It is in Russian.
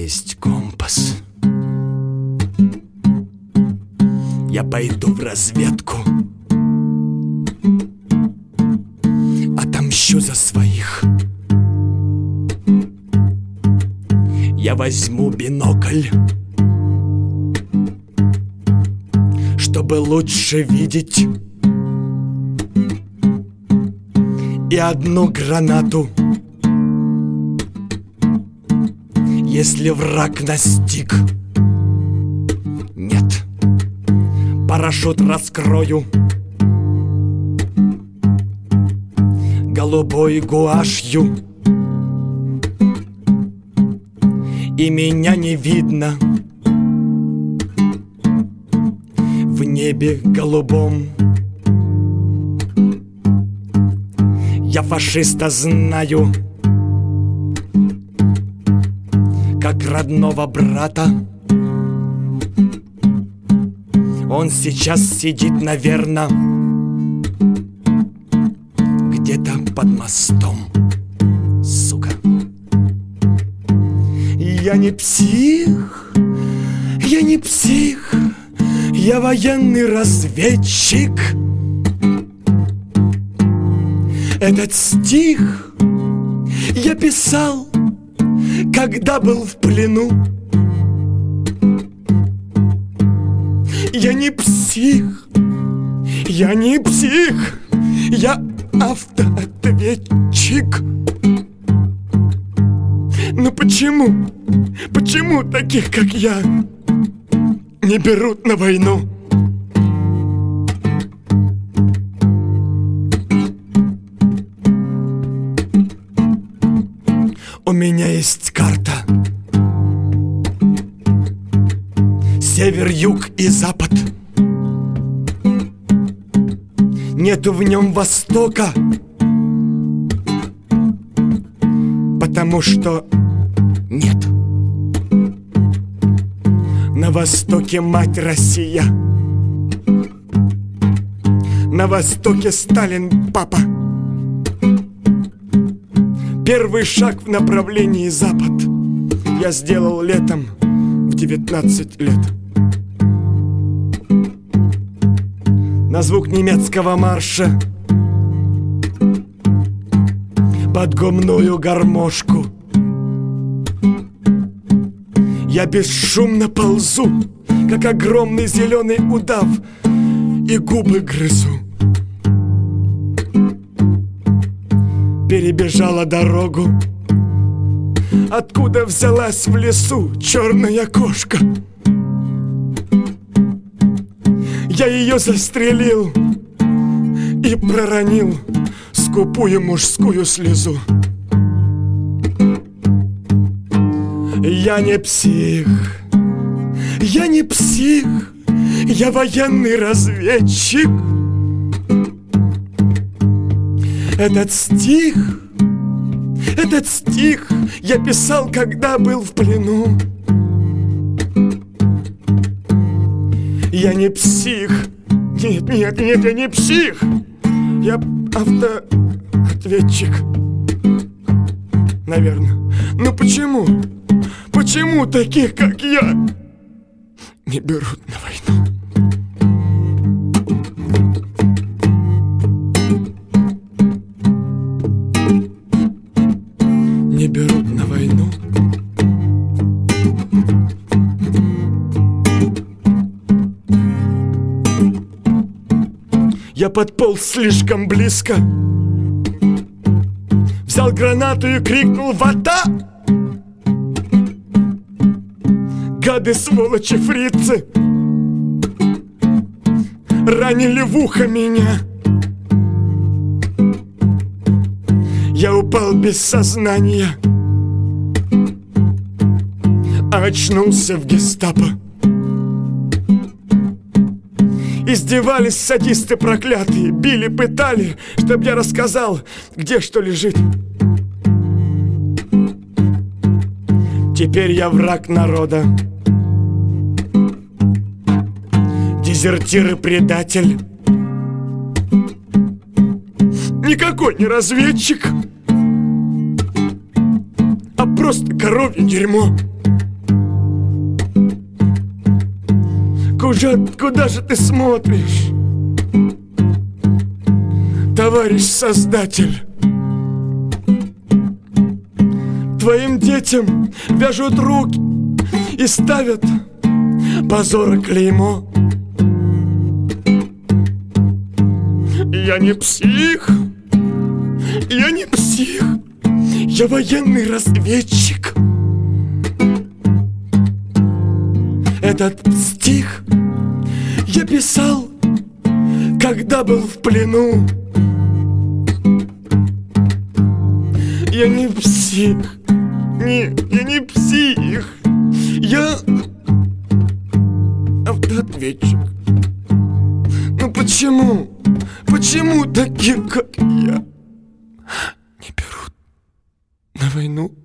есть компас. Я пойду в разведку, отомщу за своих. Я возьму бинокль, чтобы лучше видеть, и одну гранату, если враг настиг. Нет, парашют раскрою голубой гуашью, и меня не видно в небе голубом. Я фашиста знаю как родного брата. Он сейчас сидит, наверно, где-то под мостом. Сука. Я не псих, я не псих, я военный разведчик. Этот стих я писал, когда был в плену. Я не псих, я не псих, я автоответчик. Но почему таких, как я, не берут на войну? У меня есть карта. Север, юг и запад. Нету в нем востока, потому что нет. На востоке мать Россия, на востоке Сталин папа. Первый шаг в направлении запад я сделал летом в 19 лет. На звук немецкого марша под гумную гармошку я бесшумно ползу, как огромный зеленый удав, и губы грызу. Перебежала дорогу, откуда взялась в лесу черная кошка. Я ее застрелил и проронил скупую мужскую слезу. Я не псих, я не псих, я военный разведчик. Этот стих я писал, когда был в плену. Я не псих. Нет, я не псих. Я автоответчик. Наверное. Но почему? Почему таких, как я, не берут на войну? Не берут на войну. Я подполз слишком близко, взял гранату и крикнул: «Вода!» Гады, сволочи, фрицы ранили в ухо меня. Я упал без сознания, а очнулся в гестапо. Издевались садисты проклятые, били, пытали, чтоб я рассказал, где что лежит. Теперь я враг народа, дезертир и предатель. Никакой не разведчик, а просто коровье дерьмо. Куда же ты смотришь, товарищ создатель? Твоим детям вяжут руки и ставят позора клеймо. Я не псих, я не псих, я военный разведчик. Этот стих я писал, когда был в плену. Я не псих, нет, я не псих, я автоответчик. Ну почему таких, как я, не берут на войну?